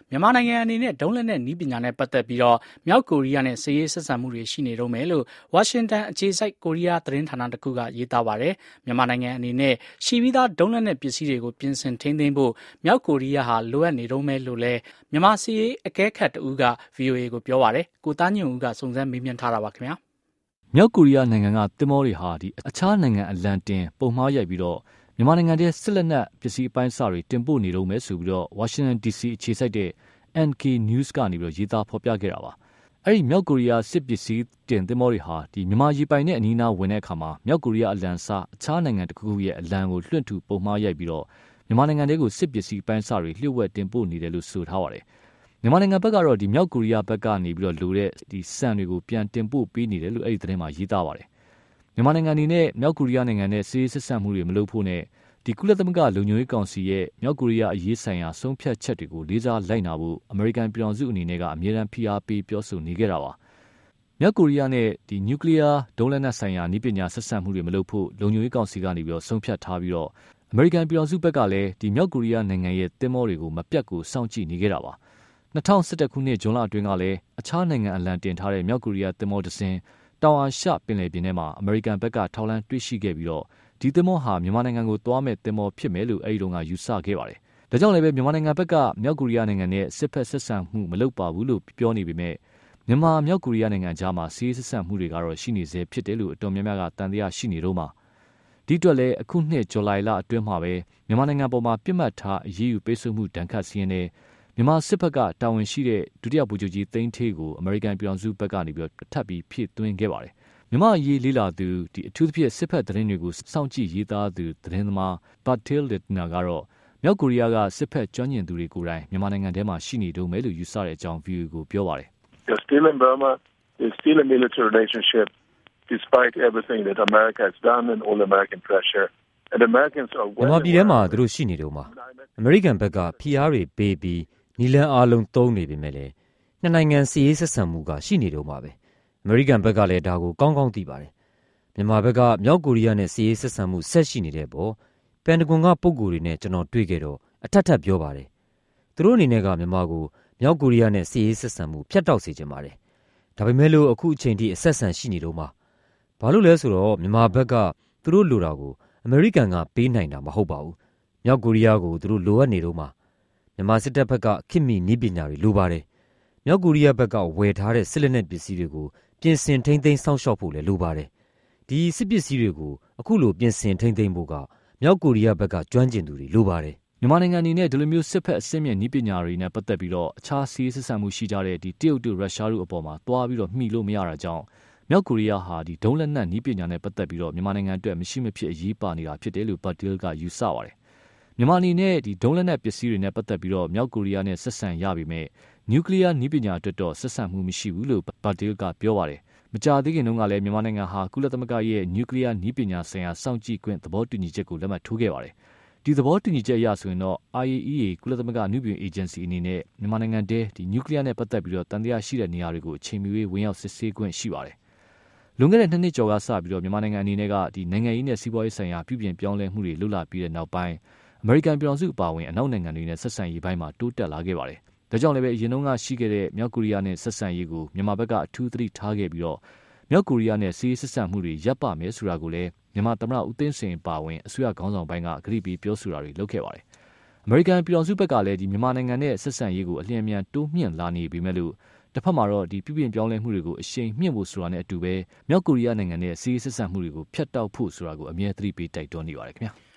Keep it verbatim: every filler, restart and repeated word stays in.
မြန်မာနိုင်ငံအနေနဲ့ဒုံးလက်နက်နည်းပညာနဲ့ပတ်သက်ပြီးတော့မြောက်ကိုရီးယားနဲ့စစ်ရေးဆက်ဆံမှုတွေရှိနေတော့မယ်လို့ဝါရှင်တန်အခြေစိုက်ကိုရီးယားသတင်းဌာနတစ်ခုကရေးသားပါတယ်။မြန်မာနိုင်ငံအနေနဲ့ရှိပြီးသားဒုံးလက်နက်ပစ္စည်းတွေကိုပြင်ဆင်ထိန်းသိမ်းဖို့မြောက်ကိုရီးယားဟာလိုအပ်နေတော့မယ်လို့လည်းမြန်မာစစ်ရေးအကဲခတ်တဦးက ဗွီအိုအေ ကိုပြောပါတယ်။ကိုသားညွန့်ဦးကစုံစမ်းမေးမြန်းထားတာပါခင်ဗျာ။မြောက်ကိုရီးယားနိုင်ငံကသင်္ဘောတွေဟာဒီအခြားနိုင်ငံအလံတင်ပုံမှားရိုက်ပြီးတော့မြန်မာနိုင်ငံရဲ့စစ်လက်နက်ပစ္စည်းအပိုင်းအစတွေတင်ပို့နေတော့မယ်ဆိုပြီးတော့ဝါရှင်တန် ဒီစီ အခြေစိုက်တဲ့ အန် ကေ News ကနေပြီးတော့ရေးသားဖော်ပြခဲ့တာပါ။အဲ့ဒီမြောက်ကိုရီးယားစစ်ပစ္စည်းတင်သင်္ဘောတွေဟာဒီမြန်မာရေပိုင်နဲ့အနီးအနားဝင်တဲ့အခါမှာမြောက်ကိုရီးယားအလံစားအခြားနိုင်ငံတစ်ခုခုရဲ့အလံကိုလွှင့်ထူပုံမှားရိုက်ပြီးတော့မြန်မာနိုင်ငံတွေကိုစစ်ပစ္စည်းအပိုင်းအစတွေလျှို့ဝှက်တင်ပို့နေတယ်လို့ဆိုထားပါတယ်။မြန်မာနိုင်ငံဘက်ကတော့ဒီမြောက်ကိုရီးယားဘက်ကနေပြီးတော့လိုတဲ့ဒီစံတွေကိုပြန်တင်ပို့ပေးနေတယ်လို့အဲ့ဒီသတင်းမှာရေးသားပါတယ်။မြန်မာနိုင်ငံအနေနဲ့မြောက်ကိုရီးယားနိုင်ငံနဲ့စစ်ရေးဆက်ဆံမှုတွေမလုပ်ဖို့နဲ့ဒီကုလသမဂ္ဂလုံခြုံရေးကောင်စီရဲ့မြောက်ကိုရီးယားအရေးဆိုင်ရာဆုံးဖြတ်ချက်တွေကိုလေးစားလိုက်နာဖို့အမေရိကန်ပြည်ထောင်စုအနေနဲ့ကအမြဲတမ်းဖိအားပေးပြောဆိုနေခဲ့တာပါ။မြောက်ကိုရီးယားနဲ့ဒီနျူကလ িয়ার ဒုံးလက်နက်ဆိုင်ရာနည်းပညာဆက်ဆံမှုတွေမလုပ်ဖို့လုံခြုံရေးကောင်စီကနေပြီးတော့ဆုံးဖြတ်ထားပြီးတော့အမေရိကန်ပြည်ထောင်စုဘက်ကလည်းဒီမြောက်ကိုရီးယားနိုင်ငံရဲ့သင်္ဘောတွေကိုမပြတ်ကိုစောင့်ကြည့်နေခဲ့တာပါ။၂၀၁၁ခုနှစ်ဇွန်လအတွင်းကလည်းအခြားနိုင်ငံအလံတင်ထားတဲ့မြောက်ကိုရီးယားသင်္ဘောတစ်စင်းတောင်အာရှပင်လယ်ပြင်ထဲမှာအမေရိကန်ဘက်ကထောက်လှမ်းတွေ့ရှိခဲ့ပြီးတော့ဒီသင်္ဘောဟာမြန်မာနိုင်ငံကိုသွားမဲ့သင်္ဘောဖြစ်မယ်လို့အဲဒီတုန်းကယူဆခဲ့ပါတယ်။ဒါကြောင့်လည်းပဲမြန်မာနိုင်ငံဘက်ကမြောက်ကိုရီးယားနိုင်ငံနဲ့စစ်ဖက်ဆက်ဆံမှုမလုပ်ပါဘူးလို့ပြောနေပေမဲ့မြန်မာမြောက်ကိုရီးယားနိုင်ငံကြားမှာစစ်ရေးဆက်ဆံမှုတွေကတော့ရှိနေစေဖြစ်တယ်လို့အတော်များများကတန်တရားရှိနေတော့မှာဒီအတွက်လည်းအခုနှစ်ဇူလိုင်လအတွင်းမှာပဲမြန်မာနိုင်ငံပေါ်မှာပြစ်မှတ်ထားအရေးယူပိတ်ဆို့မှုဒဏ်ခတ်စီရင်တဲ့မြန်မာစစ်ဘက်ကတာဝန်ရှိတဲ့ဒုတိယဗိုလ်ချုပ်ကြီးသိန်းဌေးကိုအမေရိကန်ပြည်ထောင်စုဘက်ကနေပြီးတော့ထပ်ပြီးဖြည့်သွင်းခဲ့ပါတယ်။မြန်မာအရေးလေးလာသူဒီအထူးသဖြင့်စစ်ဖက်သတင်းတွေကိုစောင့်ကြည့်ရေးသားသူသတင်းသမား Bertil Lintner ကတော့မြောက်ကိုရီးယားကစစ်ဖက်ကျွမ်းကျင်သူတွေကိုယ်တိုင်မြန်မာနိုင်ငံထဲမှာရှိနေတုန်းပဲလို့ယူဆတဲ့အကြောင်း ဗီအိုအေ ကိုပြောပါတယ်။ They're still in Burma. There's still a military relationship despite everything that America has done and all American pressure. And Americans are well. မြန်မာပြည်ထဲမှာသူတို့ရှိနေတုန်းပါ။အမေရိကန်ဘက်ကဖိအားတွေပေးပြီးနီလန်အားလုံးသုံးနေပေမဲ့လည်းနှစ်နိုင်ငံစစ်ရေးဆက်ဆံမှုကရှိနေတုန်းပါပဲ။အမေရိကန်ဘက်ကလည်းဒါကိုကောင်းကောင်းသိပါတယ်။မြန်မာဘက်ကမြောက်ကိုရီးယားနဲ့စစ်ရေးဆက်ဆံမှုဆက်ရှိနေတဲ့ပေါ်ပန်တဂွန်ကပုံကိုယ်တွေနဲ့ကျွန်တော်တွေ့ခဲ့တော့အထက်ထပ်ပြောပါတယ်။သူတို့အနေနဲ့ကမြန်မာကိုမြောက်ကိုရီးယားနဲ့စစ်ရေးဆက်ဆံမှုဖျက်တောက်စေချင်ပါတယ်။ဒါပေမဲ့လို့အခုအချိန်ထိအဆက်ဆံရှိနေတော့မှဘာလို့လဲဆိုတော့မြန်မာဘက်ကသူတို့လိုတာကိုအမေရိကန်ကပေးနိုင်တာမဟုတ်ပါဘူး။မြောက်ကိုရီးယားကိုသူတို့လိုအပ်နေတော့မှမြန်မာစစ်တပ်ဘက်ကခေတ်မီနည်းပညာတွေလိုပါတယ်။မြောက်ကိုရီးယားဘက်ကဝယ်ထားတဲ့စစ်လက်နက်ပစ္စည်းတွေကိုပြင်ဆင်ထိန်းသိမ်းစောင့်ရှောက်ဖို့လည်းလိုပါတယ်။ဒီစစ်ပစ္စည်းတွေကိုအခုလိုပြင်ဆင်ထိန်းသိမ်းဖို့ကမြောက်ကိုရီးယားဘက်ကကျွမ်းကျင်သူတွေလိုပါတယ်။မြန်မာနိုင်ငံအနေနဲ့ဒီလိုမျိုးစစ်ဖက်အဆင့်မြင့်နည်းပညာတွေနဲ့ပတ်သက်ပြီးတော့အခြားစီးစစ်ဆံမှုရှိကြတဲ့ဒီတရုတ်တို့ရုရှားတို့အပေါ်မှာတွားပြီးတော့မှီလို့မရတာကြောင့်မြောက်ကိုရီးယားဟာဒီဒုံးလက်နက်နည်းပညာနဲ့ပတ်သက်ပြီးတော့မြန်မာနိုင်ငံအတွက်မရှိမဖြစ်အရေးပါနေတာဖြစ်တယ်လို့ Bertil ကယူဆပါတယ်။မြန်မာအနေနဲ့ဒီဒုံးလက်နက်ပစ္စည်းတွေနဲ့ပတ်သက်ပြီးတော့မြောက်ကိုရီးယားနဲ့ဆက်ဆံရပေမဲ့နျူကလ িয়ার နည်းပညာအတွက်တော့ဆက်ဆံမှုမရှိဘူးလို့ Bertil ကပြောပါတယ်။မကြာသေးခင်တုန်းကလည်းမြန်မာနိုင်ငံဟာကုလသမဂ္ဂရဲ့နျူကလ িয়ার နည်းပညာဆိုင်ရာစောင့်ကြည့်ခွင့်သဘောတူညီချက်ကိုလက်မှတ်ထိုးခဲ့ပါတယ်။ဒီသဘောတူညီချက်အရဆိုရင်တော့ I A E A ကုလသမဂ္ဂနျူပညာအေဂျင်စီအနေနဲ့မြန်မာနိုင်ငံထဲဒီနျူကလ িয়ার နဲ့ပတ်သက်ပြီးတော့တန်တရားရှိတဲ့နေရာတွေကိုအချိန်မီဝင်ရောက်စစ်ဆေးခွင့်ရှိပါတယ်။လွန်ခဲ့တဲ့နှစ်နှစ်ကျော်ကစပြီးတော့မြန်မာနိုင်ငံအနေနဲ့ကဒီနိုင်ငံရေးနဲ့စီးပွားရေးဆိုင်ရာပြုပြင်ပြောင်းလဲမှုတွေလှုပ်လာပြီးတဲ့နောက်ပိုင်းအမေရိကန်ပြည်ထောင်စုအပါအဝင်အနောက်နိုင်ငံတွေနဲ့ဆက်ဆံရေးပိုင်းမှာတိုးတက်လာခဲ့ပါတယ်။ဒါကြောင့်လည်းပဲအရင်တုန်းကရှိခဲ့တဲ့မြောက်ကိုရီးယားနဲ့ဆက်ဆံရေးကိုမြန်မာဘက်ကအထူးသတိထားခဲ့ပြီးတော့မြောက်ကိုရီးယားနဲ့စစ်ရေးဆက်ဆံမှုတွေရပ်ပမယ်ဆိုတာကိုလည်းမြန်မာသမ္မတဦးသိန်းစိန်ပါဝင်အစိုးရခေါင်းဆောင်ပိုင်းကဂရုပြီးပြောဆိုတာတွေလုပ်ခဲ့ပါတယ်။အမေရိကန်ပြည်ထောင်စုဘက်ကလည်းဒီမြန်မာနိုင်ငံနဲ့ဆက်ဆံရေးကိုအလျင်အမြန်တိုးမြှင့်လာနေပေမဲ့လို့တစ်ဖက်မှာတော့ဒီပြုပြင်ပြောင်းလဲမှုတွေကိုအရှိန်မြင့်ဖို့ဆိုတာနဲ့အတူပဲမြောက်ကိုရီးယားနိုင်ငံနဲ့စစ်ရေးဆက်ဆံမှုတွေကိုဖျက်တောက်ဖို့ဆိုတာကိုအမြဲသတိပေးတိုက်တွန်းနေပါတယ်ခင်ဗျာ။